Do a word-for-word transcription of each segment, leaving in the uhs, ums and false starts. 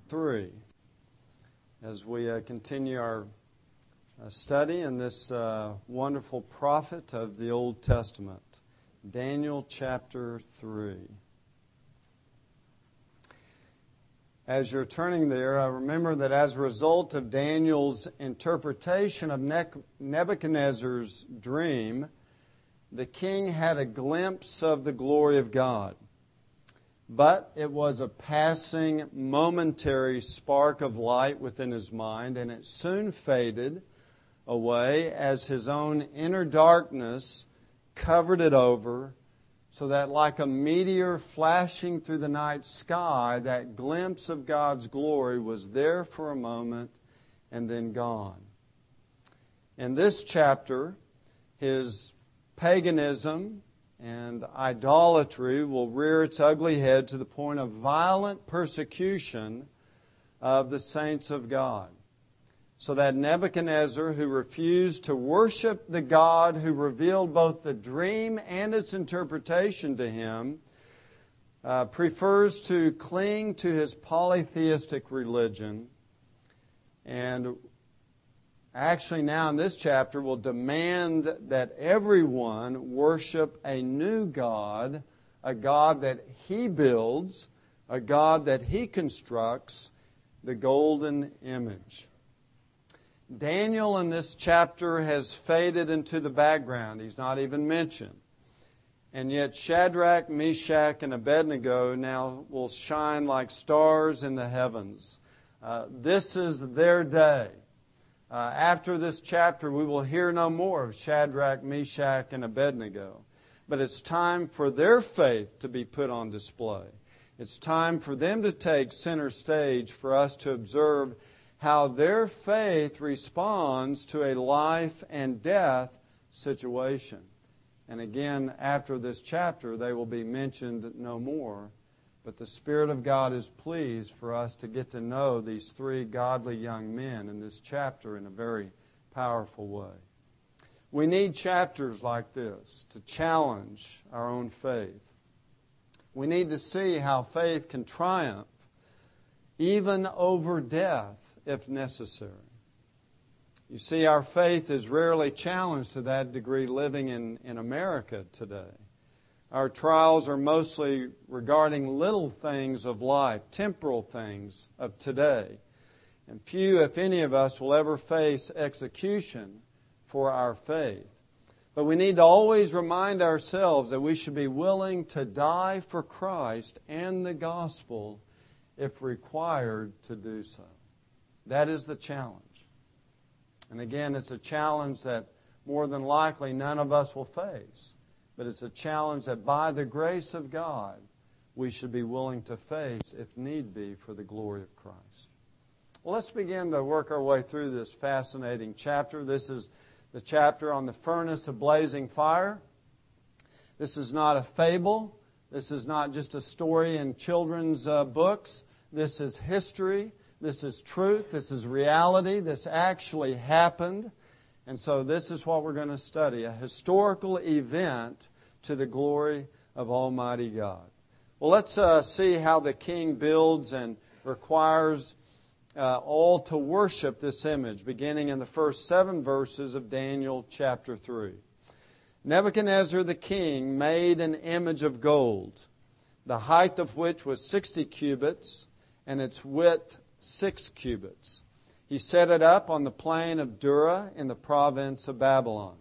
three as we uh, continue our uh, study in this uh, wonderful prophet of the Old Testament, Daniel chapter three. As you're turning there, uh, remember that as a result of Daniel's interpretation of ne- Nebuchadnezzar's dream, the king had a glimpse of the glory of God. But it was a passing, momentary spark of light within his mind, and it soon faded away as his own inner darkness covered it over, so that like a meteor flashing through the night sky, that glimpse of God's glory was there for a moment and then gone. In this chapter, his paganism and idolatry will rear its ugly head to the point of violent persecution of the saints of God. So that Nebuchadnezzar, who refused to worship the God who revealed both the dream and its interpretation to him, uh, prefers to cling to his polytheistic religion, and actually now in this chapter will demand that everyone worship a new God, a God that he builds, a God that he constructs, the golden image. Daniel in this chapter has faded into the background. He's not even mentioned. And yet Shadrach, Meshach, and Abednego now will shine like stars in the heavens. Uh, this is their day. Uh, after this chapter, we will hear no more of Shadrach, Meshach, and Abednego. But it's time for their faith to be put on display. It's time for them to take center stage for us to observe how their faith responds to a life and death situation. And again, after this chapter, they will be mentioned no more. But the Spirit of God is pleased for us to get to know these three godly young men in this chapter in a very powerful way. We need chapters like this to challenge our own faith. We need to see how faith can triumph even over death if necessary. You see, our faith is rarely challenged to that degree living in, in America today. Our trials are mostly regarding little things of life, temporal things of today. And few, if any of us, will ever face execution for our faith. But we need to always remind ourselves that we should be willing to die for Christ and the gospel if required to do so. That is the challenge. And again, it's a challenge that more than likely none of us will face. But it's a challenge that by the grace of God, we should be willing to face if need be for the glory of Christ. Well, let's begin to work our way through this fascinating chapter. This is the chapter on the furnace of blazing fire. This is not a fable. This is not just a story in children's uh, books. This is history. This is truth. This is reality. This actually happened. And so this is what we're going to study, a historical event to the glory of Almighty God. Well, let's uh, see how the king builds and requires uh, all to worship this image, beginning in the first seven verses of Daniel chapter three. Nebuchadnezzar the king made an image of gold, the height of which was sixty cubits, and its width six cubits. He set it up on the plain of Dura in the province of Babylon.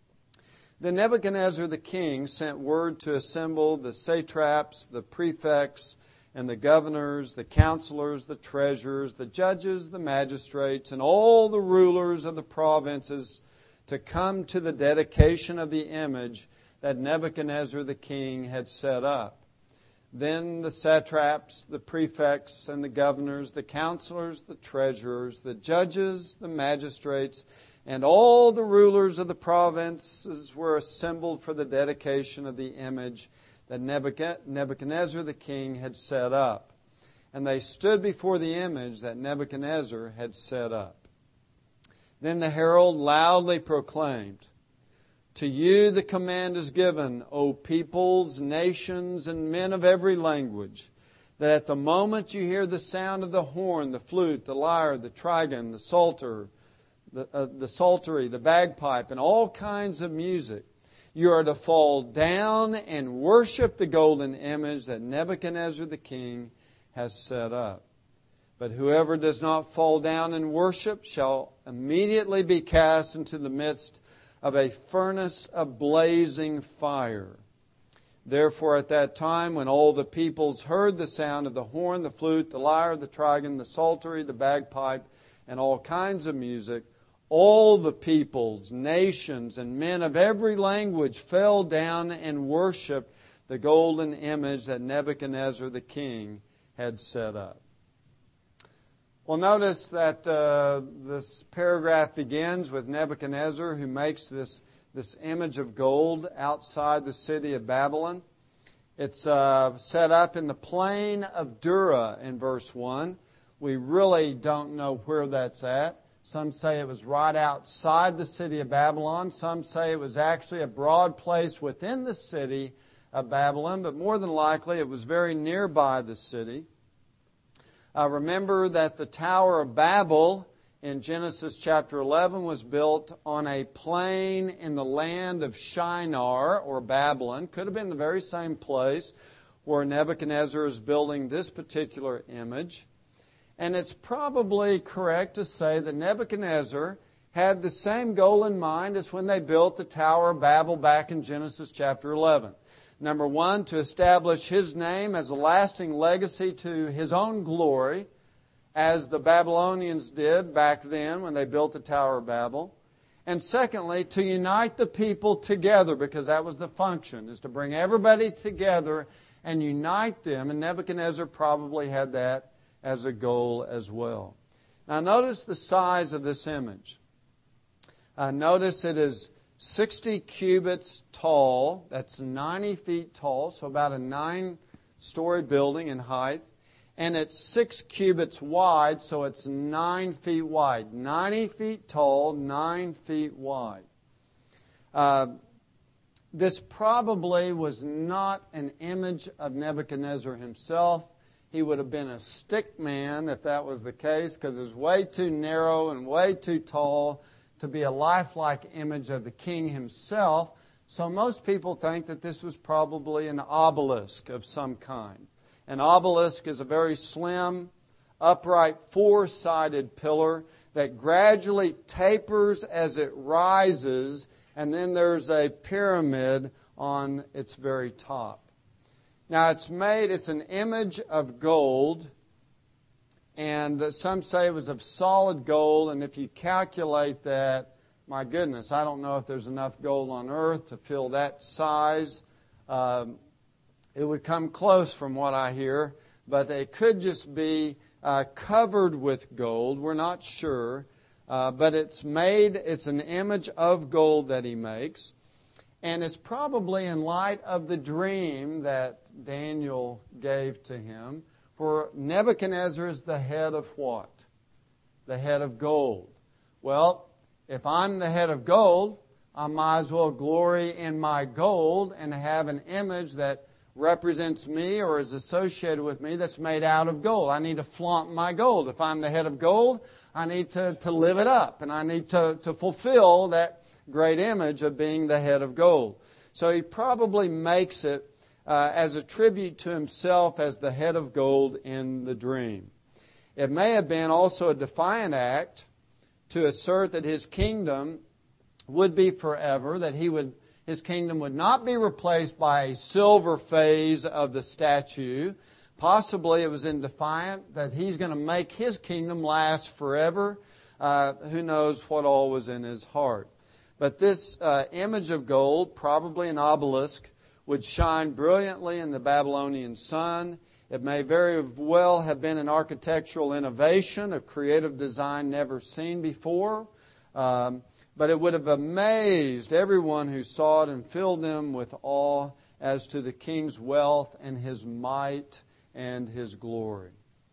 Then Nebuchadnezzar the king sent word to assemble the satraps, the prefects, and the governors, the counselors, the treasurers, the judges, the magistrates, and all the rulers of the provinces to come to the dedication of the image that Nebuchadnezzar the king had set up. Then the satraps, the prefects, and the governors, the counselors, the treasurers, the judges, the magistrates, and all the rulers of the provinces were assembled for the dedication of the image that Nebuchadnezzar the king had set up. And they stood before the image that Nebuchadnezzar had set up. Then the herald loudly proclaimed, "To you the command is given, O peoples, nations, and men of every language, that at the moment you hear the sound of the horn, the flute, the lyre, the trigon, the psalter, the, uh, the psaltery, the bagpipe, and all kinds of music, you are to fall down and worship the golden image that Nebuchadnezzar the king has set up. But whoever does not fall down and worship shall immediately be cast into the midst of a furnace of blazing fire. Therefore at that time, when all the peoples heard the sound of the horn, the flute, the lyre, the trigon, the psaltery, the bagpipe, and all kinds of music, all the peoples, nations, and men of every language fell down and worshipped the golden image that Nebuchadnezzar the king had set up. Well, notice that uh, this paragraph begins with Nebuchadnezzar, who makes this, this image of gold outside the city of Babylon. It's uh, set up in the plain of Dura in verse one. We really don't know where that's at. Some say it was right outside the city of Babylon. Some say it was actually a broad place within the city of Babylon, but more than likely it was very nearby the city. Uh, remember that the Tower of Babel in Genesis chapter eleven was built on a plain in the land of Shinar, or Babylon. Could have been the very same place where Nebuchadnezzar is building this particular image. And it's probably correct to say that Nebuchadnezzar had the same goal in mind as when they built the Tower of Babel back in Genesis chapter eleven. Number one, to establish his name as a lasting legacy to his own glory, as the Babylonians did back then when they built the Tower of Babel. And secondly, to unite the people together, because that was the function, is to bring everybody together and unite them. And Nebuchadnezzar probably had that as a goal as well. Now notice the size of this image. Uh, notice it is sixty cubits tall. That's ninety feet tall, so about a nine-story building in height. And it's six cubits wide, so it's nine feet wide. ninety feet tall, nine feet wide. Uh, this probably was not an image of Nebuchadnezzar himself. He would have been a stick man if that was the case, because it was way too narrow and way too tall to be a lifelike image of the king himself. So most people think that this was probably an obelisk of some kind. An obelisk is a very slim, upright, four-sided pillar that gradually tapers as it rises, and then there's a pyramid on its very top. Now it's made, it's an image of gold, and some say it was of solid gold, and if you calculate that, my goodness, I don't know if there's enough gold on earth to fill that size. Um, it would come close from what I hear, but it could just be uh, covered with gold. We're not sure, uh, but it's made, it's an image of gold that he makes. And it's probably in light of the dream that Daniel gave to him. For Nebuchadnezzar is the head of what? The head of gold. Well, if I'm the head of gold, I might as well glory in my gold and have an image that represents me or is associated with me that's made out of gold. I need to flaunt my gold. If I'm the head of gold, I need to, to live it up, and I need to, to fulfill that great image of being the head of gold. So he probably makes it uh, as a tribute to himself as the head of gold in the dream. It may have been also a defiant act to assert that his kingdom would be forever, that he would, his kingdom would not be replaced by a silver phase of the statue. Possibly it was in defiant that he's going to make his kingdom last forever. Uh, who knows what all was in his heart. But this uh, image of gold, probably an obelisk, would shine brilliantly in the Babylonian sun. It may very well have been an architectural innovation, a creative design never seen before. Um, but it would have amazed everyone who saw it and filled them with awe as to the king's wealth and his might and his glory.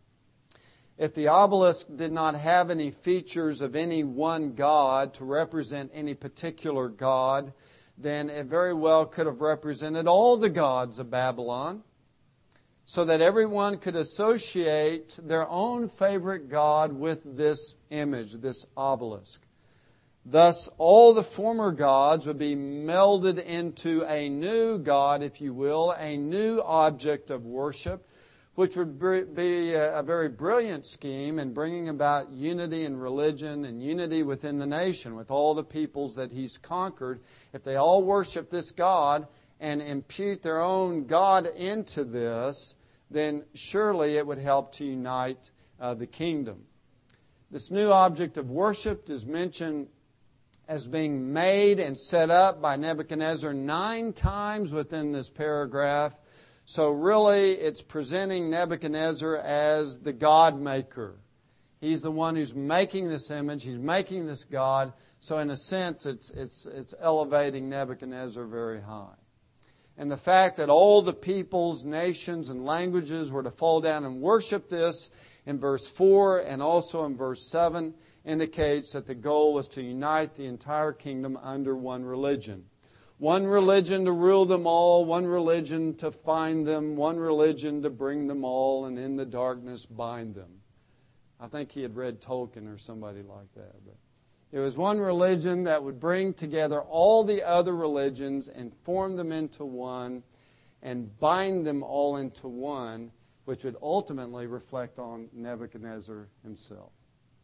If the obelisk did not have any features of any one god to represent any particular god, then it very well could have represented all the gods of Babylon. so that everyone could associate their own favorite god with this image, this obelisk. Thus, all the former gods would be melded into a new god, if you will, a new object of worship, which would be a very brilliant scheme in bringing about unity in religion and unity within the nation, with all the peoples that He's conquered. If they all worship this God and impute their own God into this, then surely it would help to unite uh, the kingdom. This new object of worship is mentioned as being made and set up by Nebuchadnezzar nine times within this paragraph. So really, it's presenting Nebuchadnezzar as the God maker. He's the one who's making this image. He's making this God. So in a sense, it's, it's, it's elevating Nebuchadnezzar very high. And the fact that all the peoples, nations, and languages were to fall down and worship this in verse four and also in verse seven indicates that the goal was to unite the entire kingdom under one religion. One religion to rule them all, one religion to find them, one religion to bring them all, and in the darkness bind them. I think he had read Tolkien or somebody like that. But it was one religion that would bring together all the other religions and form them into one and bind them all into one, which would ultimately reflect on Nebuchadnezzar himself.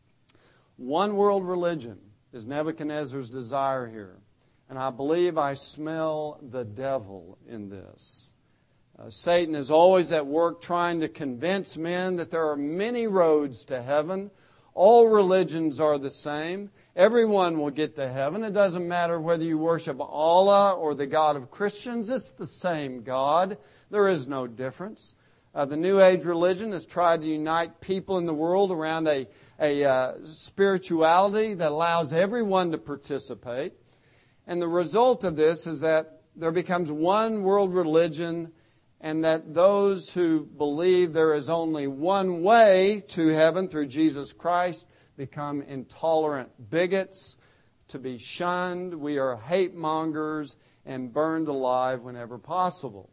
One world religion is Nebuchadnezzar's desire here. And I believe I smell the devil in this. Uh, Satan is always at work trying to convince men that there are many roads to heaven. All religions are the same. Everyone will get to heaven. It doesn't matter whether you worship Allah or the God of Christians. It's the same God. There is no difference. Uh, the New Age religion has tried to unite people in the world around a, a uh, spirituality that allows everyone to participate. And the result of this is that there becomes one world religion, and that those who believe there is only one way to heaven through Jesus Christ become intolerant bigots, to be shunned. We are hate mongers and burned alive whenever possible.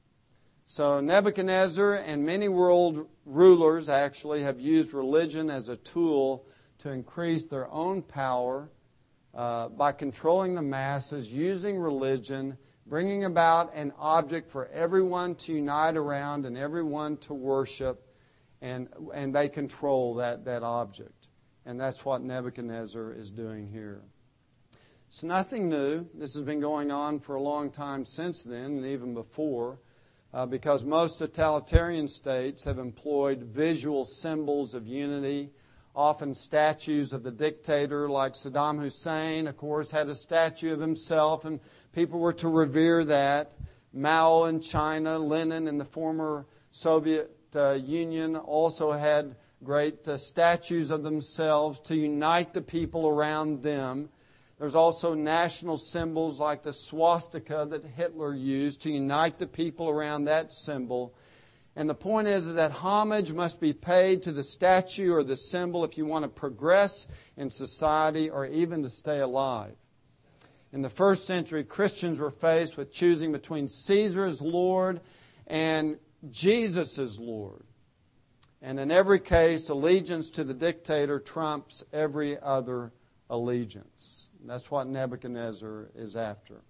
So Nebuchadnezzar and many world rulers actually have used religion as a tool to increase their own power uh, by controlling the masses, using religion, bringing about an object for everyone to unite around and everyone to worship, and and they control that, that object. And that's what Nebuchadnezzar is doing here. It's nothing new. This has been going on for a long time since then and even before. Uh, because most totalitarian states have employed visual symbols of unity, often statues of the dictator, like Saddam Hussein, of course, had a statue of himself, and people were to revere that. Mao in China, Lenin in the former Soviet uh, Union also had great uh, statues of themselves to unite the people around them. There's also national symbols like the swastika that Hitler used to unite the people around that symbol. And the point is, is that homage must be paid to the statue or the symbol if you want to progress in society or even to stay alive. In the first century, Christians were faced with choosing between Caesar as Lord and Jesus as Lord. And in every case, allegiance to the dictator trumps every other allegiance. That's what Nebuchadnezzar is after.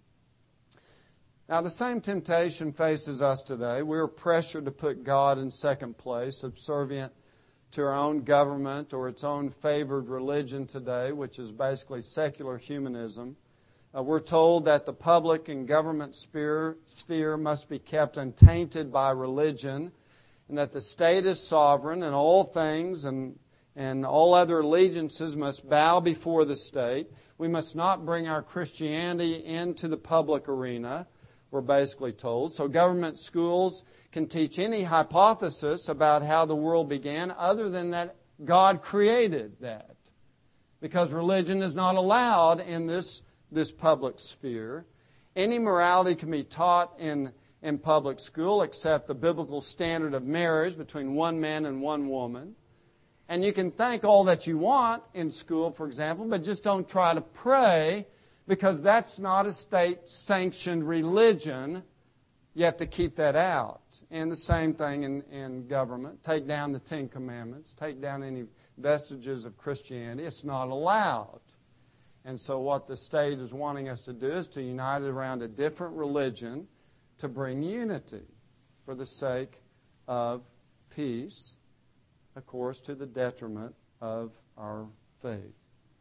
Now, the same temptation faces us today. We are pressured to put God in second place, subservient to our own government or its own favored religion today, which is basically secular humanism. Uh, we're told that the public and government sphere, sphere must be kept untainted by religion, and that the state is sovereign in all things, and, and all other allegiances must bow before the state. We must not bring our Christianity into the public arena, we're basically told. So government schools can teach any hypothesis about how the world began other than that God created that. Because religion is not allowed in this, this public sphere. Any morality can be taught in, in public school except the biblical standard of marriage between one man and one woman. And you can think all that you want in school, for example, but just don't try to pray, because that's not a state-sanctioned religion. you have to keep that out. And the same thing in, in government. Take down the Ten Commandments. Take down any vestiges of Christianity. It's not allowed. And so what the state is wanting us to do is to unite around a different religion to bring unity for the sake of peace, of course, to the detriment of our faith.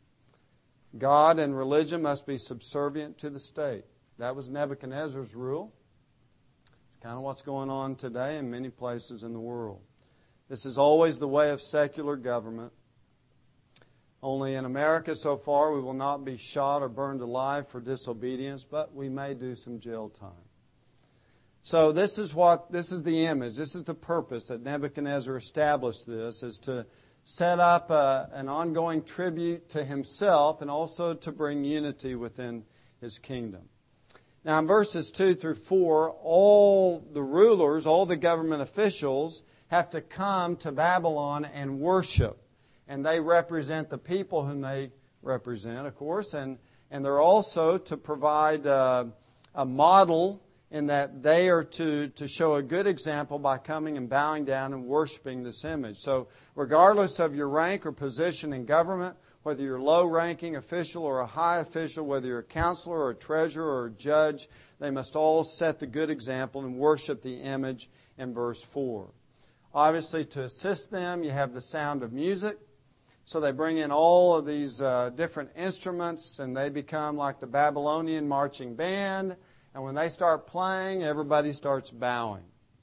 God and religion must be subservient to the state. That was Nebuchadnezzar's rule. It's kind of what's going on today in many places in the world. This is always the way of secular government. Only in America so far we will not be shot or burned alive for disobedience, but we may do some jail time. So this is what this is the image. This is the purpose that Nebuchadnezzar established this, is to set up a, an ongoing tribute to himself and also to bring unity within his kingdom. Now in verses two through four, all the rulers, all the government officials have to come to Babylon and worship. And they represent the people whom they represent, of course. And, and they're also to provide uh, a model in that they are to, to show a good example by coming and bowing down and worshiping this image. So regardless of your rank or position in government, whether you're a low-ranking official or a high official, whether you're a counselor or a treasurer or a judge, they must all set the good example and worship the image in verse four. Obviously, to assist them, you have the sound of music. So they bring in all of these uh, different instruments, and they become like the Babylonian marching band. And when they start playing, everybody starts bowing.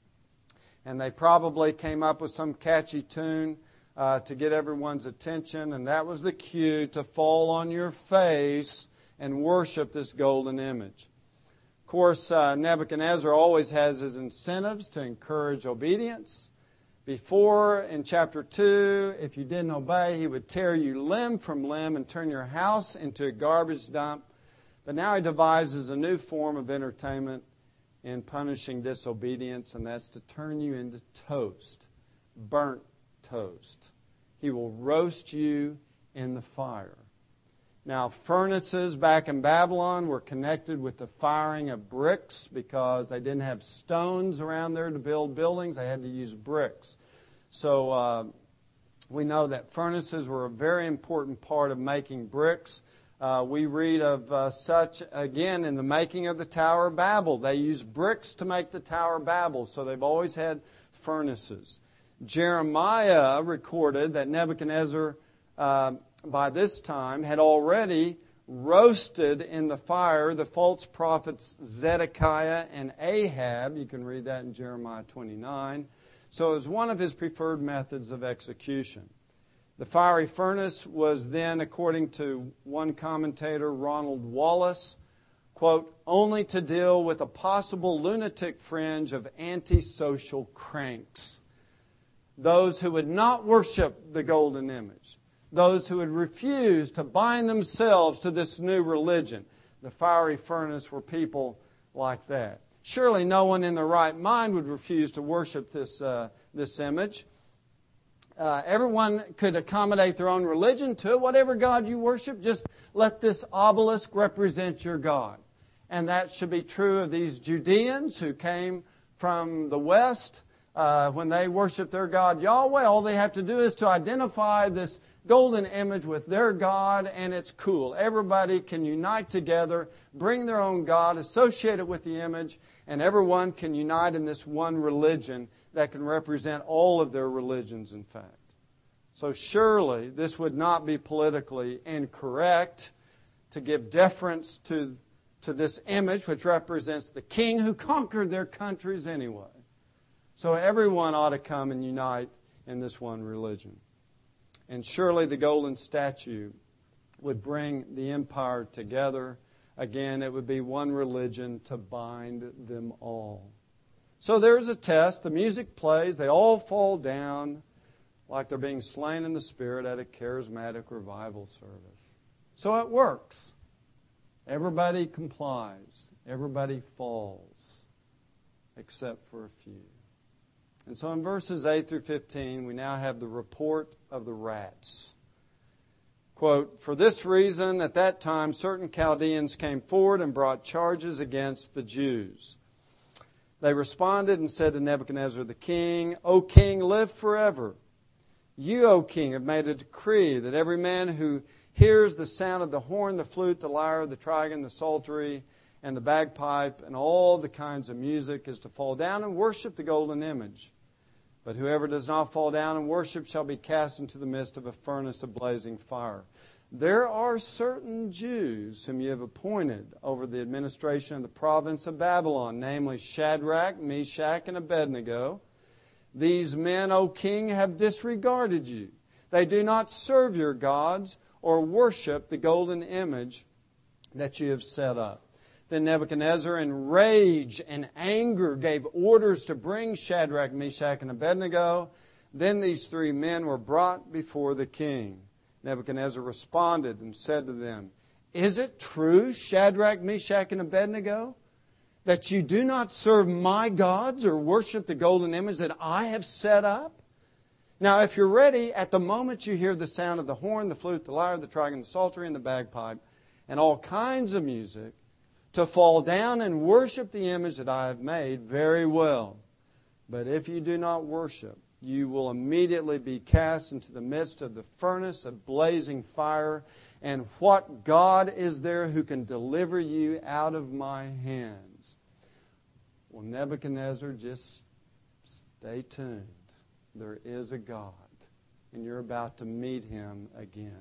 And they probably came up with some catchy tune uh, to get everyone's attention, and that was the cue to fall on your face and worship this golden image. Of course, uh, Nebuchadnezzar always has his incentives to encourage obedience. Before, in chapter two, if you didn't obey, he would tear you limb from limb and turn your house into a garbage dump. But now he devises a new form of entertainment in punishing disobedience, and that's to turn you into toast, burnt toast. He will roast you in the fire. Now, furnaces back in Babylon were connected with the firing of bricks because they didn't have stones around there to build buildings. They had to use bricks. So uh, we know that furnaces were a very important part of making bricks. Uh, we read of uh, such, again, in the making of the Tower of Babel. They used bricks to make the Tower of Babel, so they've always had furnaces. Jeremiah recorded that Nebuchadnezzar uh, by this time had already roasted in the fire the false prophets Zedekiah and Ahab. You can read that in Jeremiah twenty-nine. So it was one of his preferred methods of execution. The fiery furnace was then, according to one commentator, Ronald Wallace, quote, only to deal with a possible lunatic fringe of antisocial cranks. Those who would not worship the golden image. Those who would refuse to bind themselves to this new religion. The fiery furnace were people like that. Surely no one in their right mind would refuse to worship this, uh, this image. Uh, everyone could accommodate their own religion to it. Whatever God you worship, just let this obelisk represent your God. And that should be true of these Judeans who came from the west. Uh, when they worship their God Yahweh, all they have to do is to identify this golden image with their God, and it's cool. Everybody can unite together, bring their own God, associate it with the image, and everyone can unite in this one religion that can represent all of their religions, in fact. So surely this would not be politically incorrect to give deference to, to this image, which represents the king who conquered their countries anyway. So everyone ought to come and unite in this one religion. And surely the golden statue would bring the empire together. Again, it would be one religion to bind them all. So there's a test. The music plays. They all fall down like they're being slain in the Spirit at a charismatic revival service. So it works. Everybody complies. Everybody falls, except for a few. And so in verses eight through fifteen, we now have the report of the rats. Quote, for this reason, at that time, certain Chaldeans came forward and brought charges against the Jews. They responded and said to Nebuchadnezzar the king, O king, live forever. You, O king, have made a decree that every man who hears the sound of the horn, the flute, the lyre, the trigon, the psaltery, and the bagpipe, and all the kinds of music is to fall down and worship the golden image. But whoever does not fall down and worship shall be cast into the midst of a furnace of blazing fire. There are certain Jews whom you have appointed over the administration of the province of Babylon, namely Shadrach, Meshach, and Abednego. These men, O king, have disregarded you. They do not serve your gods or worship the golden image that you have set up. Then Nebuchadnezzar, in rage and anger, gave orders to bring Shadrach, Meshach, and Abednego. Then these three men were brought before the king. Nebuchadnezzar responded and said to them, Is it true, Shadrach, Meshach, and Abednego, that you do not serve my gods or worship the golden image that I have set up? Now, if you're ready, at the moment you hear the sound of the horn, the flute, the lyre, the trigon, the psaltery, and the bagpipe, and all kinds of music, to fall down and worship the image that I have made, very well. But if you do not worship, you will immediately be cast into the midst of the furnace of blazing fire. And what God is there who can deliver you out of my hands? Well, Nebuchadnezzar, just stay tuned. There is a God, and you're about to meet Him again.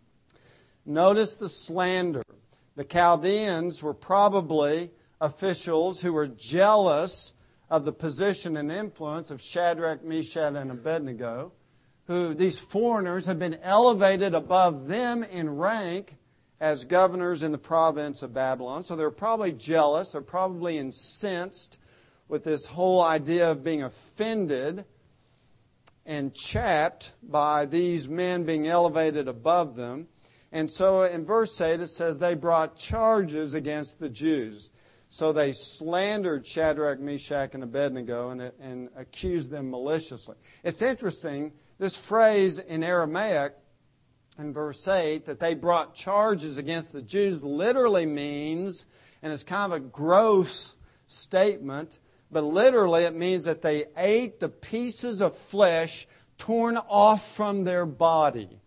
Notice the slander. The Chaldeans were probably officials who were jealous of the position and influence of Shadrach, Meshach, and Abednego, who these foreigners had been elevated above them in rank as governors in the province of Babylon. So they're probably jealous. They're probably incensed with this whole idea of being offended and chapped by these men being elevated above them. And so in verse eight it says they brought charges against the Jews. So they slandered Shadrach, Meshach, and Abednego and, and accused them maliciously. It's interesting, this phrase in Aramaic in verse eight, that they brought charges against the Jews, literally means, and it's kind of a gross statement, but literally it means that they ate the pieces of flesh torn off from their body.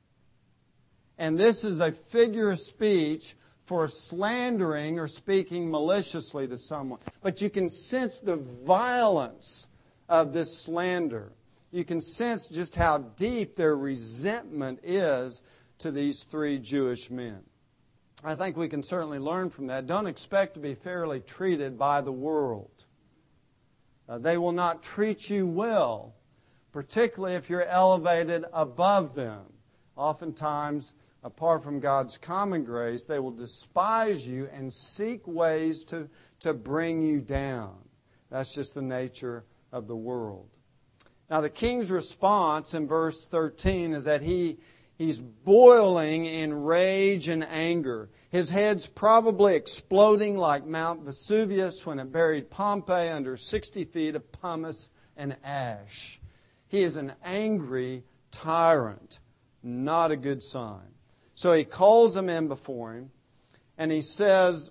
And this is a figure of speech for slandering or speaking maliciously to someone. But you can sense the violence of this slander. You can sense just how deep their resentment is to these three Jewish men. I think we can certainly learn from that. Don't expect to be fairly treated by the world. Uh, they will not treat you well, particularly if you're elevated above them. Oftentimes, apart from God's common grace, they will despise you and seek ways to, to bring you down. That's just the nature of the world. Now, the king's response in verse thirteen is that he he's boiling in rage and anger. His head's probably exploding like Mount Vesuvius when it buried Pompeii under sixty feet of pumice and ash. He is an angry tyrant. Not a good sign. So he calls them in before him, and he says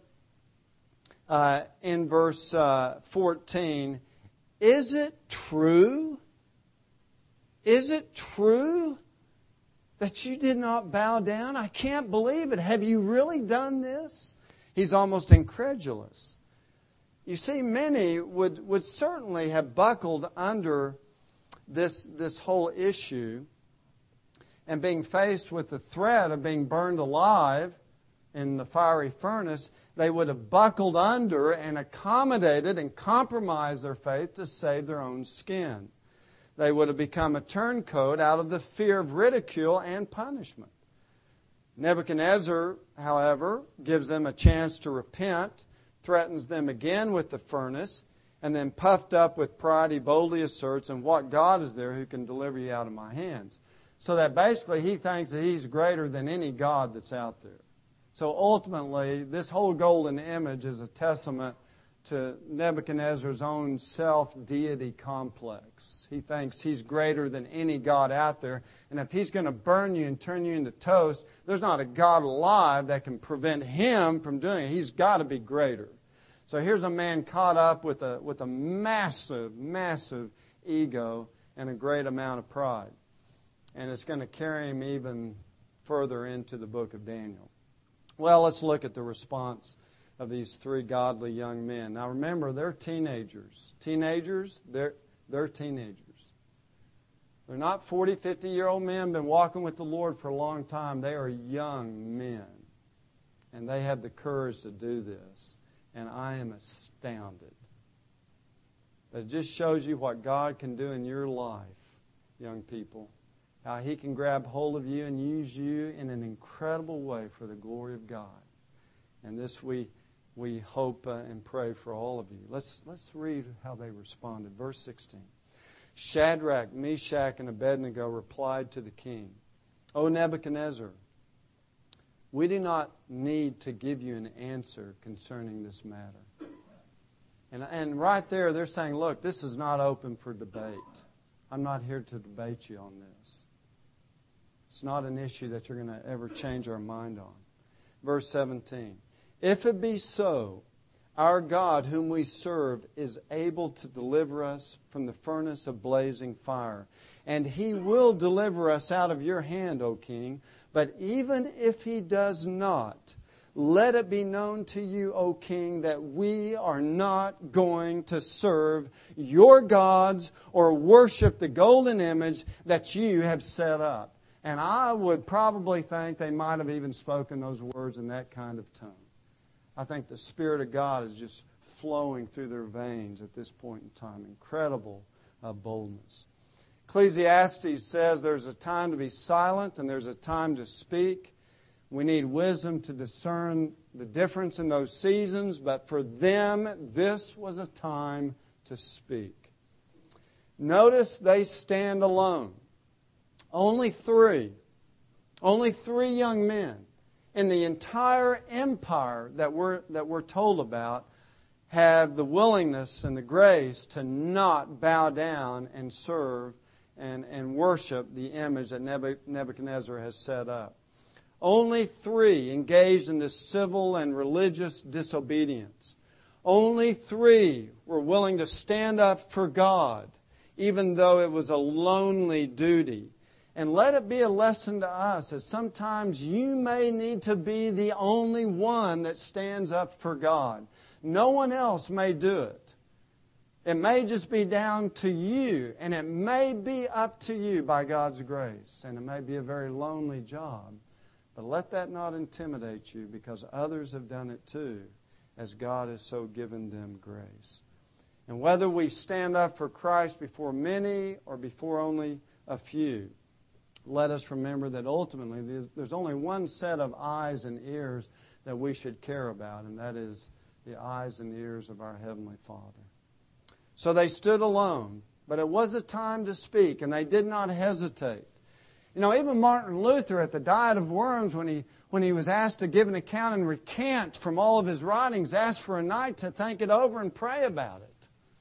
uh, in verse uh, fourteen, Is it true? Is it true that you did not bow down? I can't believe it. Have you really done this? He's almost incredulous. You see, many would, would certainly have buckled under this, this whole issue, and being faced with the threat of being burned alive in the fiery furnace, they would have buckled under and accommodated and compromised their faith to save their own skin. They would have become a turncoat out of the fear of ridicule and punishment. Nebuchadnezzar, however, gives them a chance to repent, threatens them again with the furnace, and then puffed up with pride, he boldly asserts, and what God is there who can deliver you out of my hands? So that basically he thinks that he's greater than any God that's out there. So ultimately, this whole golden image is a testament to Nebuchadnezzar's own self-deity complex. He thinks he's greater than any God out there. And if he's going to burn you and turn you into toast, there's not a God alive that can prevent him from doing it. He's got to be greater. So here's a man caught up with a, with a massive, massive ego and a great amount of pride. And it's going to carry him even further into the book of Daniel. Well, let's look at the response of these three godly young men. Now remember, they're teenagers. Teenagers, they're, they're teenagers. They're not forty, fifty-year-old men, been walking with the Lord for a long time. They are young men. And they have the courage to do this. And I am astounded. It just shows you what God can do in your life, young people. How He can grab hold of you and use you in an incredible way for the glory of God. And this we we hope uh, and pray for all of you. Let's, let's read how they responded. Verse sixteen. Shadrach, Meshach, and Abednego replied to the king, O Nebuchadnezzar, we do not need to give you an answer concerning this matter. And, and right there, they're saying, look, this is not open for debate. I'm not here to debate you on this. It's not an issue that you're going to ever change our mind on. Verse seventeen. If it be so, our God whom we serve is able to deliver us from the furnace of blazing fire. And He will deliver us out of your hand, O king. But even if He does not, let it be known to you, O king, that we are not going to serve your gods or worship the golden image that you have set up. And I would probably think they might have even spoken those words in that kind of tone. I think the Spirit of God is just flowing through their veins at this point in time. Incredible uh, boldness. Ecclesiastes says there's a time to be silent and there's a time to speak. We need wisdom to discern the difference in those seasons, but for them, this was a time to speak. Notice they stand alone. Only three. Only three young men in the entire empire that we're, that we're told about have the willingness and the grace to not bow down and serve and, and worship the image that Nebuchadnezzar has set up. Only three engaged in this civil and religious disobedience. Only three were willing to stand up for God, even though it was a lonely duty. And let it be a lesson to us that sometimes you may need to be the only one that stands up for God. No one else may do it. It may just be down to you, and it may be up to you by God's grace. And it may be a very lonely job. But let that not intimidate you, because others have done it too, as God has so given them grace. And whether we stand up for Christ before many or before only a few, let us remember that ultimately there's only one set of eyes and ears that we should care about, and that is the eyes and ears of our Heavenly Father. So they stood alone, but it was a time to speak, and they did not hesitate. You know, even Martin Luther at the Diet of Worms, when he, when he was asked to give an account and recant from all of his writings, asked for a night to think it over and pray about it.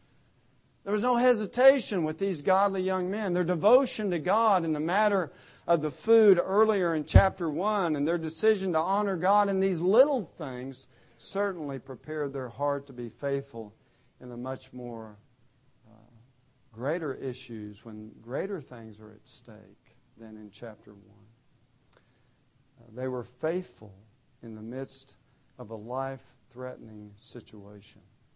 There was no hesitation with these godly young men. Their devotion to God in the matter of the food earlier in chapter one and their decision to honor God in these little things certainly prepared their heart to be faithful in the much more uh, greater issues when greater things are at stake than in chapter one. Uh, they were faithful in the midst of a life-threatening situation.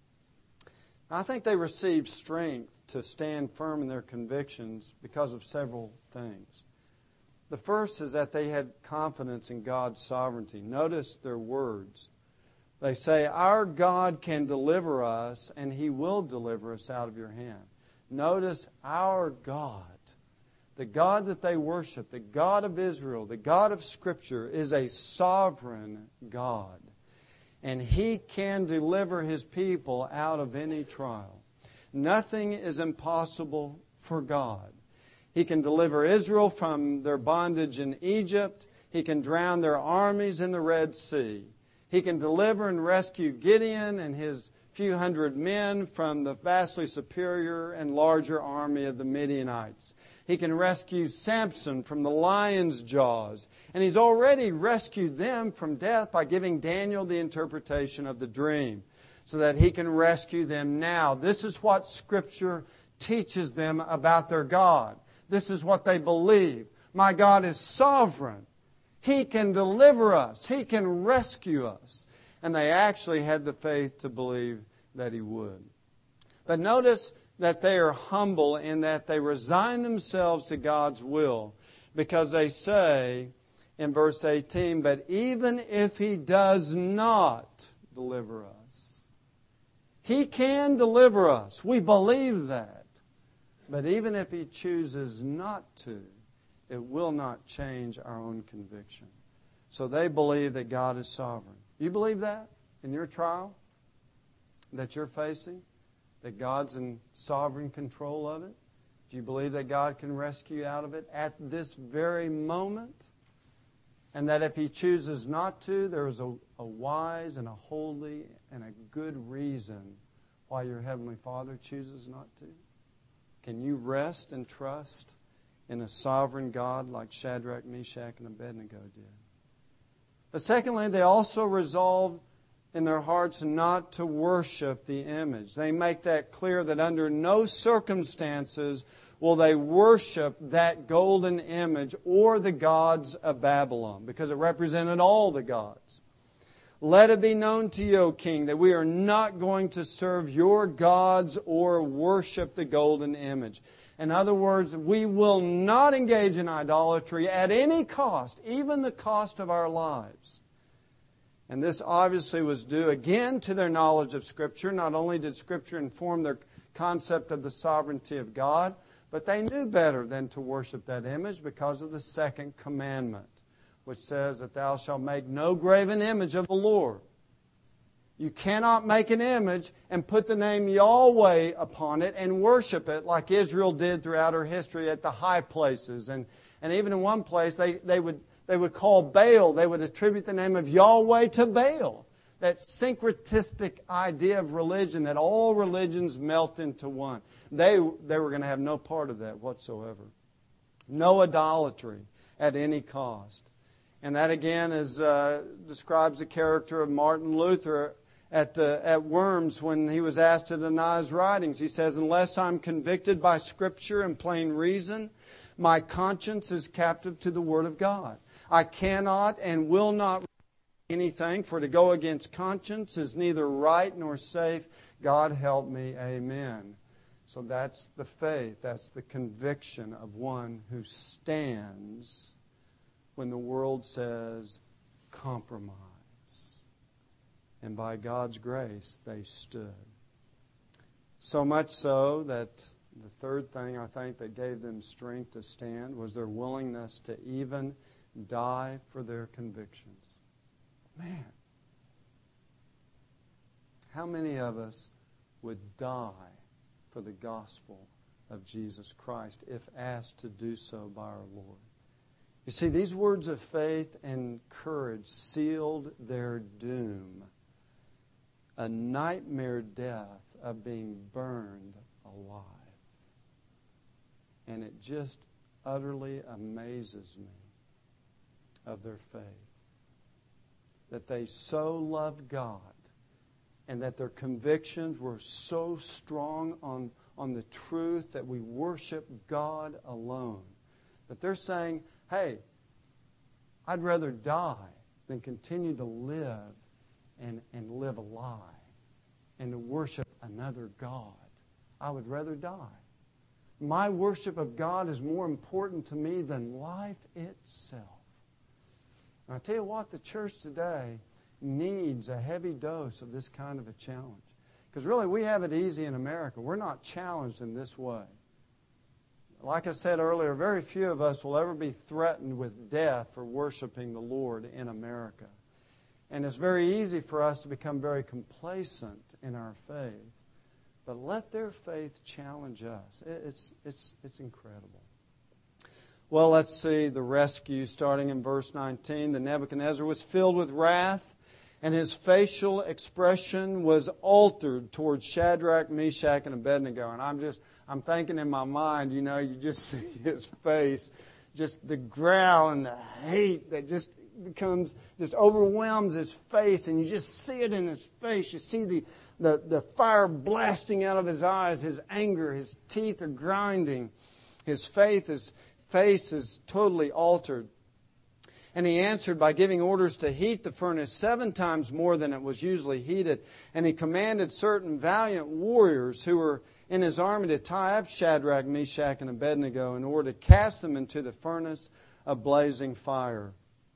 I think they received strength to stand firm in their convictions because of several things. The first is that they had confidence in God's sovereignty. Notice their words. They say, our God can deliver us, and He will deliver us out of your hand. Notice our God. The God that they worship, the God of Israel, the God of Scripture, is a sovereign God. And He can deliver His people out of any trial. Nothing is impossible for God. He can deliver Israel from their bondage in Egypt. He can drown their armies in the Red Sea. He can deliver and rescue Gideon and his few hundred men from the vastly superior and larger army of the Midianites. He can rescue Samson from the lion's jaws. And He's already rescued them from death by giving Daniel the interpretation of the dream. so that He can rescue them now. This is what Scripture teaches them about their God. This is what they believe. My God is sovereign. He can deliver us. He can rescue us. And they actually had the faith to believe that He would. But notice that they are humble in that they resign themselves to God's will, because they say in verse eighteen, but even if He does not deliver us, He can deliver us. We believe that. But even if He chooses not to, it will not change our own conviction. So they believe that God is sovereign. You believe that in your trial that you're facing? That God's in sovereign control of it? Do you believe that God can rescue you out of it at this very moment? And that if He chooses not to, there is a, a wise and a holy and a good reason why your Heavenly Father chooses not to? Can you rest and trust in a sovereign God like Shadrach, Meshach, and Abednego did? But secondly, they also resolve in their hearts not to worship the image. They make that clear that under no circumstances will they worship that golden image or the gods of Babylon, because it represented all the gods. Let it be known to you, O king, that we are not going to serve your gods or worship the golden image. In other words, we will not engage in idolatry at any cost, even the cost of our lives. And this obviously was due again to their knowledge of Scripture. Not only did Scripture inform their concept of the sovereignty of God, but they knew better than to worship that image because of the second commandment, which says that thou shalt make no graven image of the Lord. You cannot make an image and put the name Yahweh upon it and worship it like Israel did throughout her history at the high places. And, and even in one place, they, they would they would call Baal, they would attribute the name of Yahweh to Baal. That syncretistic idea of religion, that all religions melt into one. They, they were going to have no part of that whatsoever. No idolatry at any cost. And that again is uh, describes the character of Martin Luther at uh, at Worms when he was asked to deny his writings. He says, unless I'm convicted by Scripture and plain reason, my conscience is captive to the Word of God. I cannot and will not write anything, for to go against conscience is neither right nor safe. God help me. Amen. So that's the faith. That's the conviction of one who stands when the world says, compromise. And by God's grace, they stood. So much so that the third thing I think that gave them strength to stand was their willingness to even die for their convictions. Man, how many of us would die for the gospel of Jesus Christ if asked to do so by our Lord? You see, these words of faith and courage sealed their doom, a nightmare death of being burned alive. And it just utterly amazes me of their faith, that they so loved God and that their convictions were so strong on, on the truth that we worship God alone, that they're saying, hey, I'd rather die than continue to live and, and live a lie and to worship another God. I would rather die. My worship of God is more important to me than life itself. And I tell you what, the church today needs a heavy dose of this kind of a challenge. Because really, we have it easy in America. We're not challenged in this way. Like I said earlier, very few of us will ever be threatened with death for worshiping the Lord in America. And it's very easy for us to become very complacent in our faith. But let their faith challenge us. It's, it's, it's incredible. Well, let's see the rescue starting in verse nineteen. The Nebuchadnezzar was filled with wrath, and his facial expression was altered towards Shadrach, Meshach, and Abednego. And I'm just, I'm thinking in my mind, you know, you just see his face, just the growl and the hate that just becomes, just overwhelms his face, and you just see it in his face. You see the, the, the fire blasting out of his eyes, his anger, his teeth are grinding. His faith is, face is totally altered. And he answered by giving orders to heat the furnace seven times more than it was usually heated. And he commanded certain valiant warriors who were in his army to tie up Shadrach, Meshach, and Abednego in order to cast them into the furnace of blazing fire.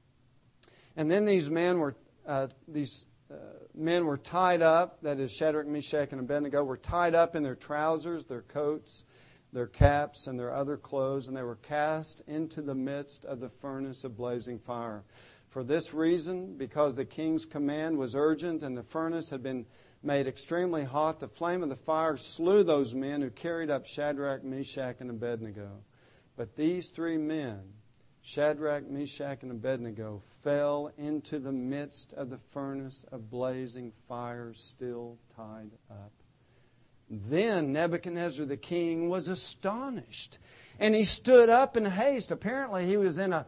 And then these men were uh, these uh, men were tied up. That is, Shadrach, Meshach, and Abednego were tied up in their trousers, their coats, their caps, and their other clothes, and they were cast into the midst of the furnace of blazing fire. For this reason, because the king's command was urgent and the furnace had been made extremely hot, the flame of the fire slew those men who carried up Shadrach, Meshach, and Abednego. But these three men, Shadrach, Meshach, and Abednego, fell into the midst of the furnace of blazing fire, still tied up. Then Nebuchadnezzar the king was astonished, and he stood up in haste. Apparently he was in a,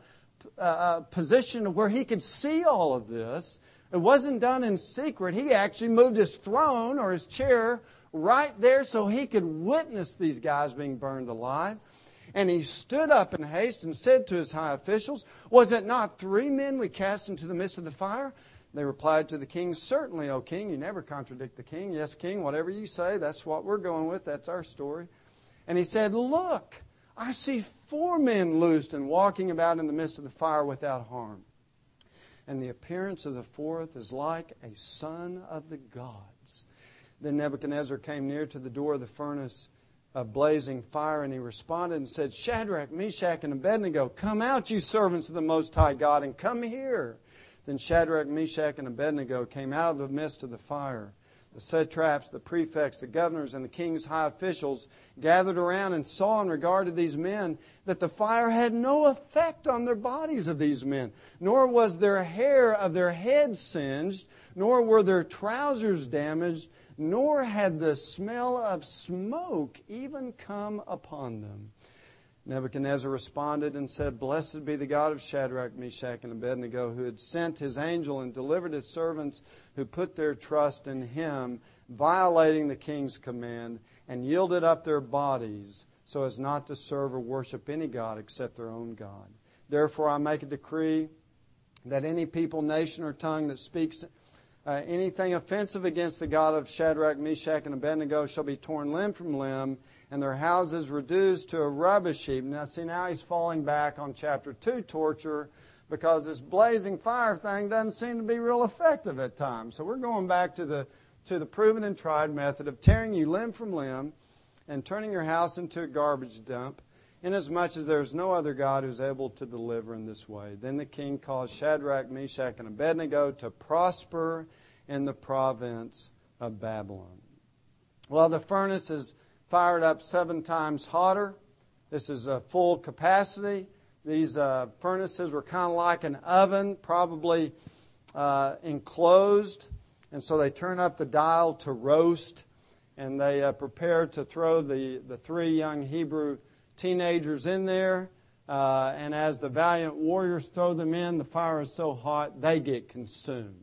a position where he could see all of this. It wasn't done in secret. He actually moved his throne or his chair right there so he could witness these guys being burned alive. And he stood up in haste and said to his high officials, "Was it not three men we cast into the midst of the fire?" They replied to the king, "Certainly, O king. You never contradict the king." "Yes, king, whatever you say, that's what we're going with. That's our story." And he said, "Look, I see four men loosed and walking about in the midst of the fire without harm. And the appearance of the fourth is like a son of the gods." Then Nebuchadnezzar came near to the door of the furnace of blazing fire, and he responded and said, "Shadrach, Meshach, and Abednego, come out, you servants of the Most High God, and come here." Then Shadrach, Meshach, and Abednego came out of the midst of the fire. The satraps, the prefects, the governors, and the king's high officials gathered around and saw in regard to these men that the fire had no effect on their bodies of these men, nor was their hair of their heads singed, nor were their trousers damaged, nor had the smell of smoke even come upon them. Nebuchadnezzar responded and said, "Blessed be the God of Shadrach, Meshach, and Abednego, who had sent his angel and delivered his servants who put their trust in him, violating the king's command, and yielded up their bodies so as not to serve or worship any god except their own God. Therefore I make a decree that any people, nation, or tongue that speaks uh, anything offensive against the God of Shadrach, Meshach, and Abednego shall be torn limb from limb, and their houses reduced to a rubbish heap." Now, see, now he's falling back on chapter two torture because this blazing fire thing doesn't seem to be real effective at times. So we're going back to the to the proven and tried method of tearing you limb from limb and turning your house into a garbage dump, inasmuch as there is no other God who's able to deliver in this way. Then the king caused Shadrach, Meshach, and Abednego to prosper in the province of Babylon. Well, the furnace is fired up seven times hotter. This is a full capacity. These uh, furnaces were kind of like an oven, probably uh, enclosed. And so they turn up the dial to roast, and they uh, prepare to throw the, the three young Hebrew teenagers in there. Uh, and as the valiant warriors throw them in, the fire is so hot, they get consumed.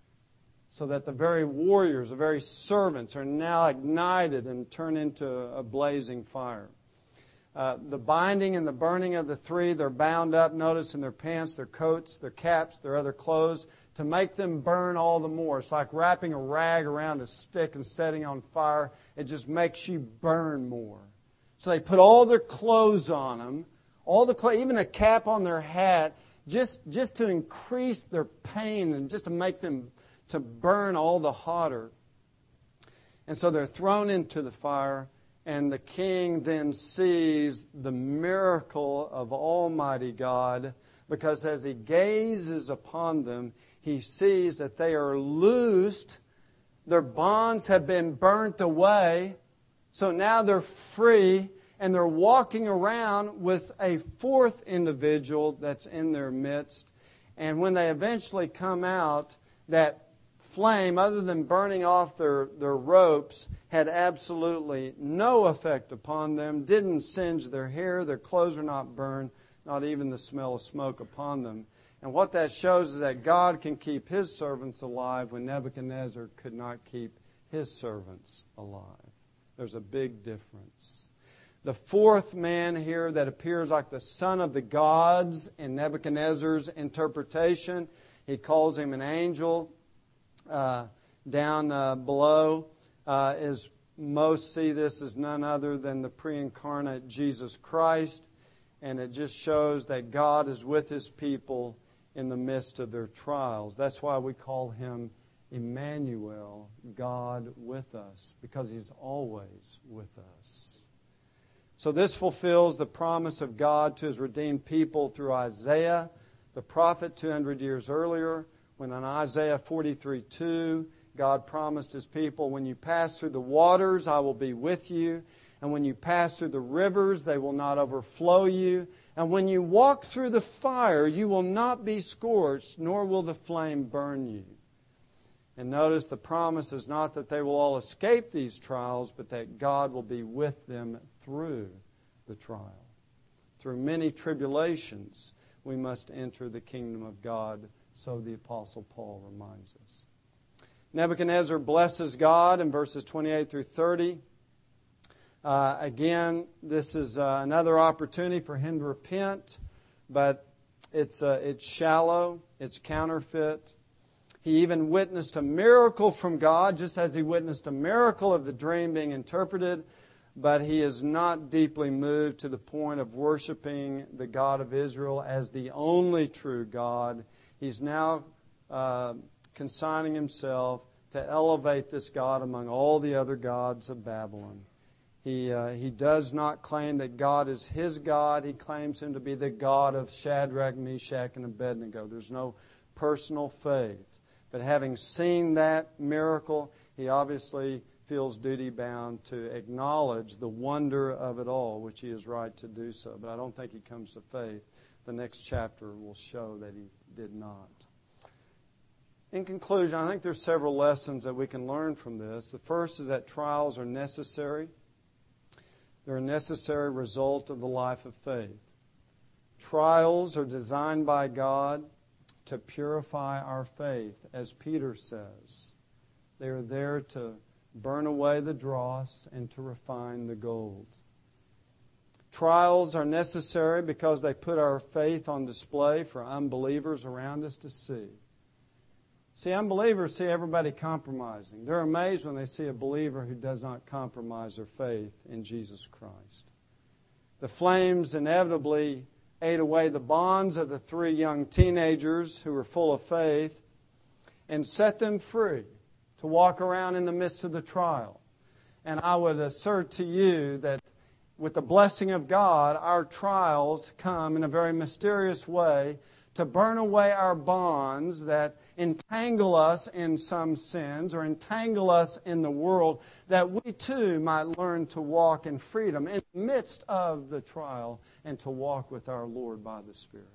So that the very warriors, the very servants, are now ignited and turned into a blazing fire. Uh, the binding and the burning of the three, they're bound up, notice, in their pants, their coats, their caps, their other clothes, to make them burn all the more. It's like wrapping a rag around a stick and setting on fire. It just makes you burn more. So they put all their clothes on them, all the clothes, even a cap on their hat, just, just to increase their pain and just to make them to burn all the hotter. And so they're thrown into the fire, and the king then sees the miracle of Almighty God, because as he gazes upon them, he sees that they are loosed, their bonds have been burnt away, so now they're free, and they're walking around with a fourth individual that's in their midst. And when they eventually come out, that flame, other than burning off their, their ropes, had absolutely no effect upon them, didn't singe their hair, their clothes are not burned, not even the smell of smoke upon them. And what that shows is that God can keep His servants alive when Nebuchadnezzar could not keep His servants alive. There's a big difference. The fourth man here that appears like the son of the gods in Nebuchadnezzar's interpretation, he calls him an angel. Uh, down uh, below uh, is most see this as none other than the pre-incarnate Jesus Christ. And it just shows that God is with His people in the midst of their trials. That's why we call Him Emmanuel, God with us, because He's always with us. So this fulfills the promise of God to His redeemed people through Isaiah, the prophet two hundred years earlier, when in Isaiah forty-three two, God promised His people, when you pass through the waters, I will be with you. And when you pass through the rivers, they will not overflow you. And when you walk through the fire, you will not be scorched, nor will the flame burn you. And notice the promise is not that they will all escape these trials, but that God will be with them through the trial. Through many tribulations, we must enter the kingdom of God, so the Apostle Paul reminds us. Nebuchadnezzar blesses God in verses twenty-eight through thirty. Uh, again, this is uh, another opportunity for him to repent, but it's uh, it's shallow, it's counterfeit. He even witnessed a miracle from God, just as he witnessed a miracle of the dream being interpreted, but he is not deeply moved to the point of worshiping the God of Israel as the only true God. He's now uh, consigning himself to elevate this God among all the other gods of Babylon. He, uh, he does not claim that God is his God. He claims Him to be the God of Shadrach, Meshach, and Abednego. There's no personal faith. But having seen that miracle, he obviously feels duty-bound to acknowledge the wonder of it all, which he is right to do so. But I don't think he comes to faith. The next chapter will show that he did not. In conclusion, I think there's several lessons that we can learn from this. The first is that trials are necessary. They're a necessary result of the life of faith. Trials are designed by God to purify our faith, as Peter says. They are there to burn away the dross and to refine the gold. Trials are necessary because they put our faith on display for unbelievers around us to see. See, unbelievers see everybody compromising. They're amazed when they see a believer who does not compromise their faith in Jesus Christ. The flames inevitably ate away the bonds of the three young teenagers who were full of faith and set them free to walk around in the midst of the trial. And I would assert to you that with the blessing of God, our trials come in a very mysterious way to burn away our bonds that entangle us in some sins or entangle us in the world, that we too might learn to walk in freedom in the midst of the trial and to walk with our Lord by the Spirit.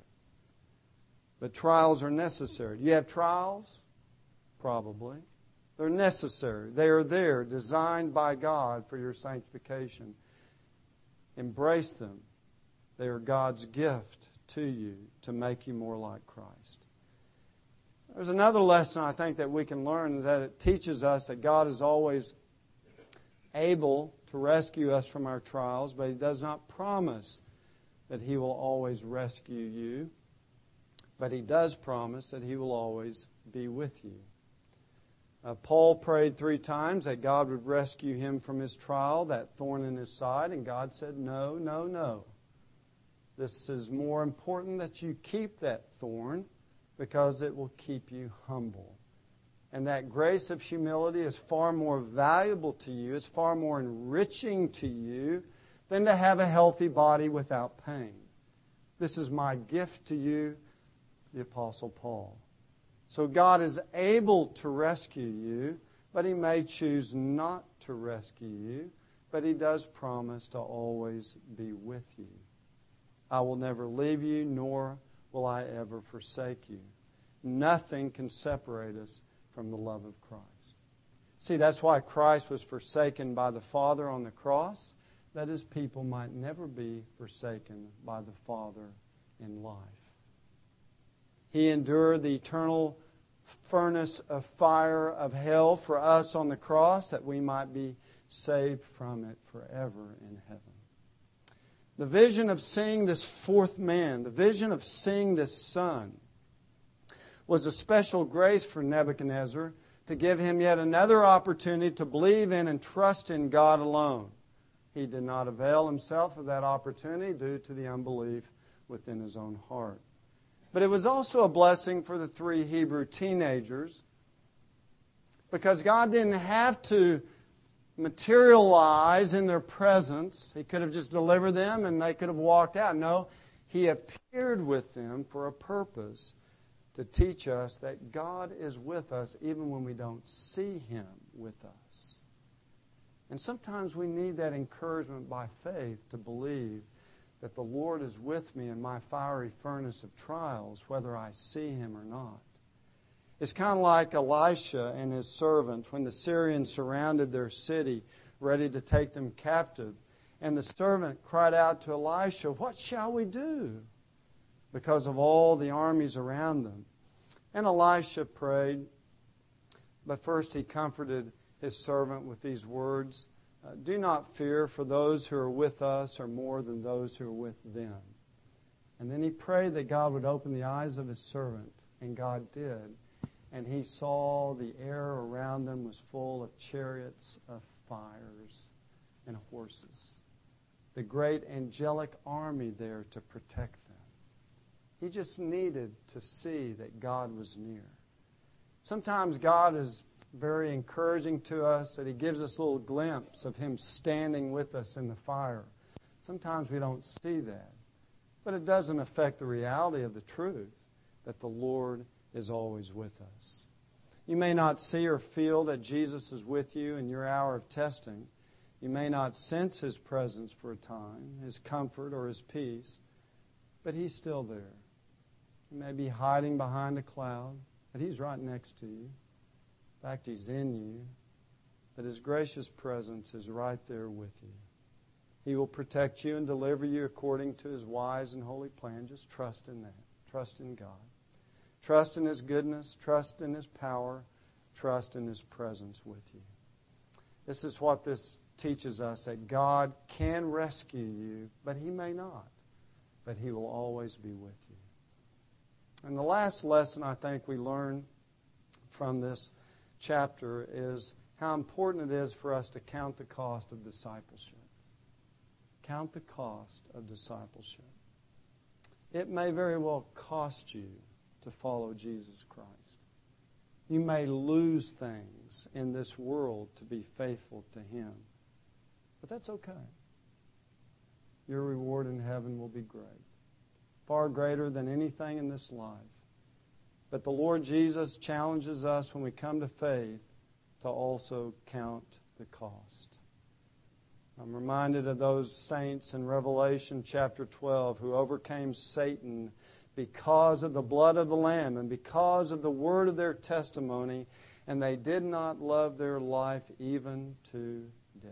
But trials are necessary. Do you have trials? Probably. They're necessary. They are there, designed by God for your sanctification. Embrace them. They are God's gift to you to make you more like Christ. There's another lesson I think that we can learn, is that it teaches us that God is always able to rescue us from our trials, but He does not promise that He will always rescue you. But He does promise that He will always be with you. Uh, Paul prayed three times that God would rescue him from his trial, that thorn in his side, and God said, no, no, no. This is more important that you keep that thorn because it will keep you humble. And that grace of humility is far more valuable to you, it's far more enriching to you than to have a healthy body without pain. This is my gift to you, the Apostle Paul. So God is able to rescue you, but He may choose not to rescue you, but He does promise to always be with you. I will never leave you, nor will I ever forsake you. Nothing can separate us from the love of Christ. See, that's why Christ was forsaken by the Father on the cross, that His people might never be forsaken by the Father in life. He endured the eternal furnace of fire of hell for us on the cross, that we might be saved from it forever in heaven. The vision of seeing this fourth man, the vision of seeing this son, was a special grace for Nebuchadnezzar to give him yet another opportunity to believe in and trust in God alone. He did not avail himself of that opportunity due to the unbelief within his own heart. But it was also a blessing for the three Hebrew teenagers, because God didn't have to materialize in their presence. He could have just delivered them and they could have walked out. No, He appeared with them for a purpose, to teach us that God is with us even when we don't see Him with us. And sometimes we need that encouragement by faith to believe that the Lord is with me in my fiery furnace of trials, whether I see Him or not. It's kind of like Elisha and his servant when the Syrians surrounded their city, ready to take them captive. And the servant cried out to Elisha, "What shall we do?" because of all the armies around them. And Elisha prayed, but first he comforted his servant with these words, "Do not fear, for those who are with us are more than those who are with them." And then he prayed that God would open the eyes of his servant, and God did. And he saw the air around them was full of chariots of fires and horses. The great angelic army there to protect them. He just needed to see that God was near. Sometimes God is very encouraging to us, that He gives us a little glimpse of Him standing with us in the fire. Sometimes we don't see that. But it doesn't affect the reality of the truth that the Lord is always with us. You may not see or feel that Jesus is with you in your hour of testing. You may not sense His presence for a time, His comfort or His peace, but He's still there. You may be hiding behind a cloud, but He's right next to you. In fact, He's in you, but His gracious presence is right there with you. He will protect you and deliver you according to His wise and holy plan. Just trust in that. Trust in God. Trust in His goodness. Trust in His power. Trust in His presence with you. This is what this teaches us, that God can rescue you, but He may not. But He will always be with you. And the last lesson I think we learn from this chapter is how important it is for us to count the cost of discipleship. Count the cost of discipleship. It may very well cost you to follow Jesus Christ. You may lose things in this world to be faithful to Him. But that's okay. Your reward in heaven will be great. Far greater than anything in this life. But the Lord Jesus challenges us when we come to faith to also count the cost. I'm reminded of those saints in Revelation chapter twelve who overcame Satan because of the blood of the Lamb and because of the word of their testimony, and they did not love their life even to death.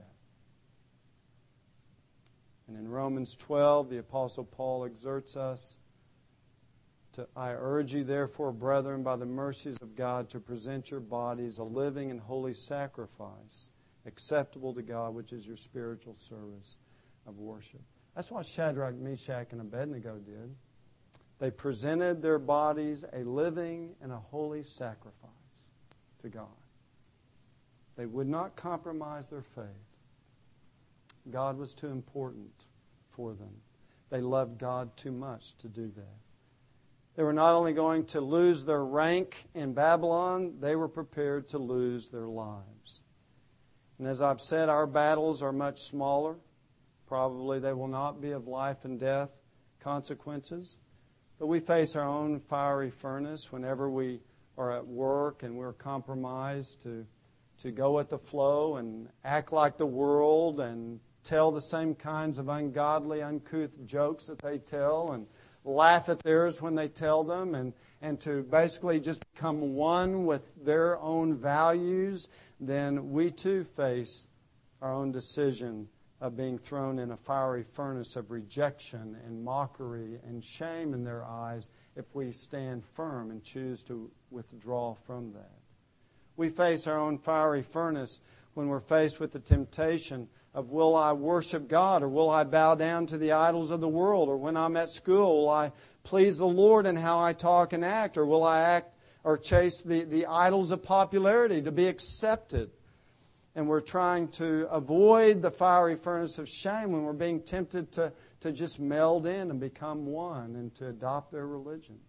And in Romans twelve, the Apostle Paul exhorts us to, "I urge you therefore, brethren, by the mercies of God, to present your bodies a living and holy sacrifice, acceptable to God, which is your spiritual service of worship." That's what Shadrach, Meshach, and Abednego did. They presented their bodies a living and a holy sacrifice to God. They would not compromise their faith. God was too important for them. They loved God too much to do that. They were not only going to lose their rank in Babylon, they were prepared to lose their lives. And as I've said, our battles are much smaller. Probably they will not be of life and death consequences. But we face our own fiery furnace whenever we are at work and we're compromised to, to go with the flow and act like the world and tell the same kinds of ungodly, uncouth jokes that they tell and laugh at theirs when they tell them, and, and to basically just become one with their own values, then we too face our own decision of being thrown in a fiery furnace of rejection and mockery and shame in their eyes if we stand firm and choose to withdraw from that. We face our own fiery furnace when we're faced with the temptation of, will I worship God, or will I bow down to the idols of the world? Or when I'm at school, will I please the Lord in how I talk and act? Or will I act or chase the, the idols of popularity to be accepted? And we're trying to avoid the fiery furnace of shame when we're being tempted to, to just meld in and become one and to adopt their religion.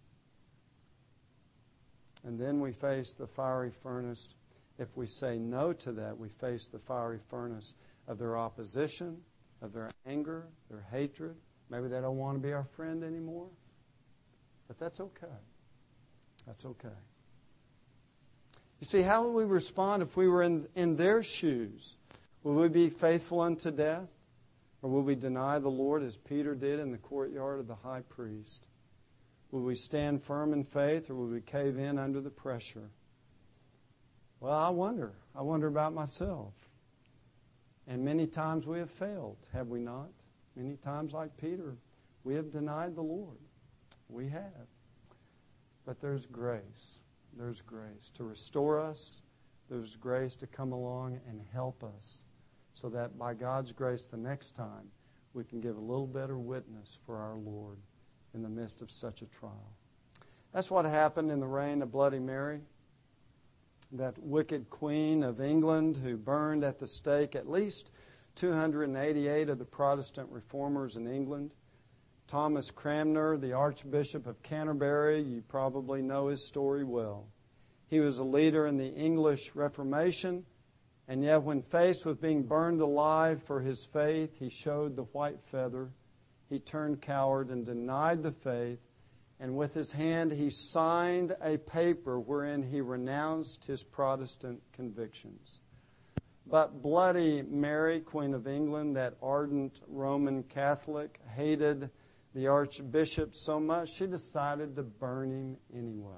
And then we face the fiery furnace. If we say no to that, we face the fiery furnace of their opposition, of their anger, their hatred. Maybe they don't want to be our friend anymore. But that's okay. That's okay. You see, how would we respond if we were in, in their shoes? Would we be faithful unto death? Or would we deny the Lord as Peter did in the courtyard of the high priest? Would we stand firm in faith, or would we cave in under the pressure? Well, I wonder. I wonder about myself. And many times we have failed, have we not? Many times, like Peter, we have denied the Lord. We have. But there's grace. There's grace to restore us. There's grace to come along and help us so that by God's grace the next time we can give a little better witness for our Lord in the midst of such a trial. That's what happened in the reign of Bloody Mary, that wicked queen of England who burned at the stake at least two hundred eighty-eight of the Protestant reformers in England. Thomas Cranmer, the Archbishop of Canterbury, you probably know his story well. He was a leader in the English Reformation, and yet when faced with being burned alive for his faith, he showed the white feather. He turned coward and denied the faith, and with his hand he signed a paper wherein he renounced his Protestant convictions. But Bloody Mary, Queen of England, that ardent Roman Catholic, hated the Archbishop so much, she decided to burn him anyway.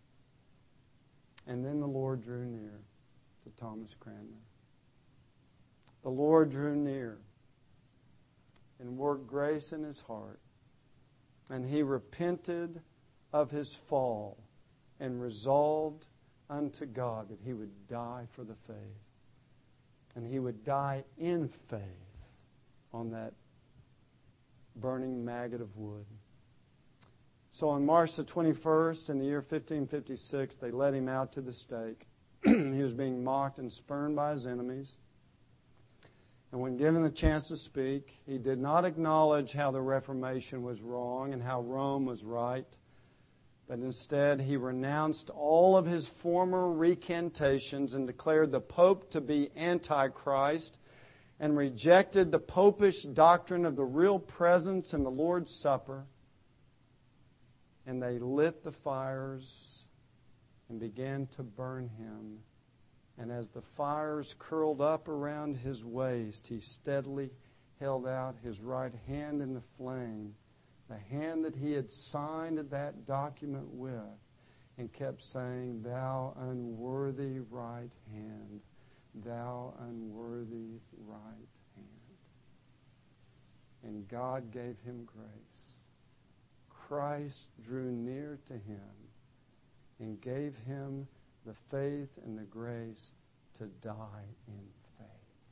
And then the Lord drew near to Thomas Cranmer. The Lord drew near and worked grace in his heart. And he repented of his fall and resolved unto God that he would die for the faith. And he would die in faith on that burning maggot of wood. So on March the twenty-first in the year fifteen fifty-six, they led him out to the stake. He was being mocked and spurned by his enemies. And when given the chance to speak, he did not acknowledge how the Reformation was wrong and how Rome was right, but instead he renounced all of his former recantations and declared the Pope to be Antichrist and rejected the popish doctrine of the real presence in the Lord's Supper. And they lit the fires and began to burn him. And as the fires curled up around his waist, he steadily held out his right hand in the flame, the hand that he had signed that document with, and kept saying, "Thou unworthy right hand, thou unworthy right hand." And God gave him grace. Christ drew near to him and gave him the faith and the grace to die in faith.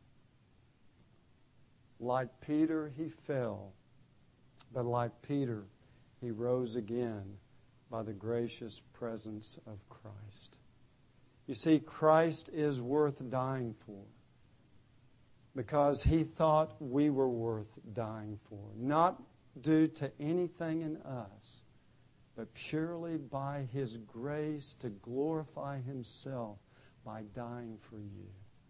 Like Peter, he fell, but like Peter, he rose again by the gracious presence of Christ. You see, Christ is worth dying for because he thought we were worth dying for, not due to anything in us, but purely by his grace to glorify himself by dying for you.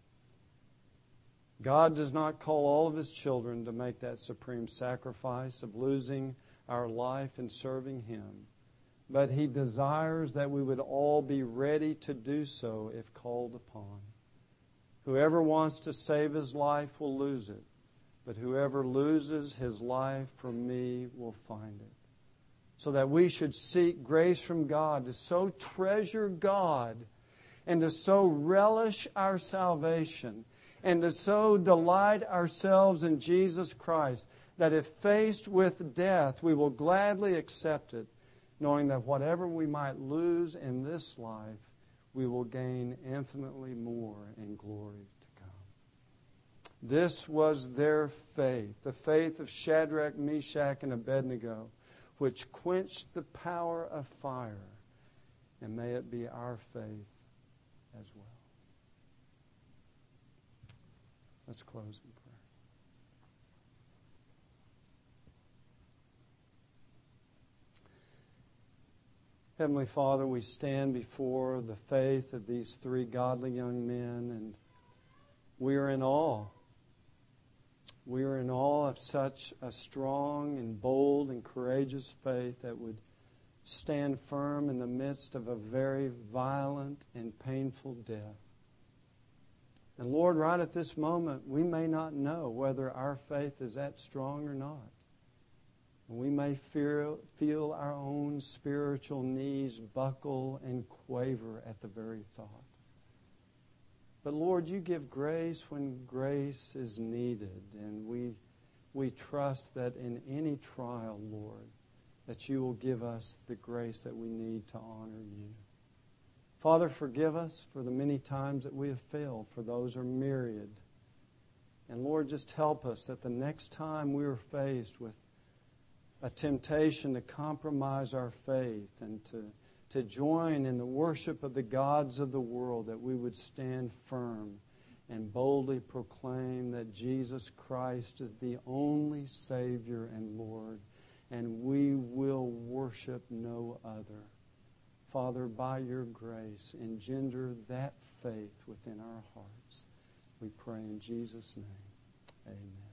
God does not call all of his children to make that supreme sacrifice of losing our life and serving him, but he desires that we would all be ready to do so if called upon. Whoever wants to save his life will lose it, but whoever loses his life for me will find it. So that we should seek grace from God to so treasure God and to so relish our salvation and to so delight ourselves in Jesus Christ that if faced with death, we will gladly accept it, knowing that whatever we might lose in this life, we will gain infinitely more in glory to come. This was their faith, the faith of Shadrach, Meshach, and Abednego, which quenched the power of fire. And may it be our faith as well. Let's close in prayer. Heavenly Father, we stand before the faith of these three godly young men, and we are in awe. We are in awe of such a strong and bold and courageous faith that would stand firm in the midst of a very violent and painful death. And Lord, right at this moment, we may not know whether our faith is that strong or not. And we may feel, feel our own spiritual knees buckle and quaver at the very thought. But Lord, you give grace when grace is needed. And we, we trust that in any trial, Lord, that you will give us the grace that we need to honor you. Father, forgive us for the many times that we have failed, for those are myriad. And Lord, just help us that the next time we are faced with a temptation to compromise our faith and to, to join in the worship of the gods of the world, that we would stand firm and boldly proclaim that Jesus Christ is the only Savior and Lord, and we will worship no other. Father, by your grace, engender that faith within our hearts. We pray in Jesus' name. Amen.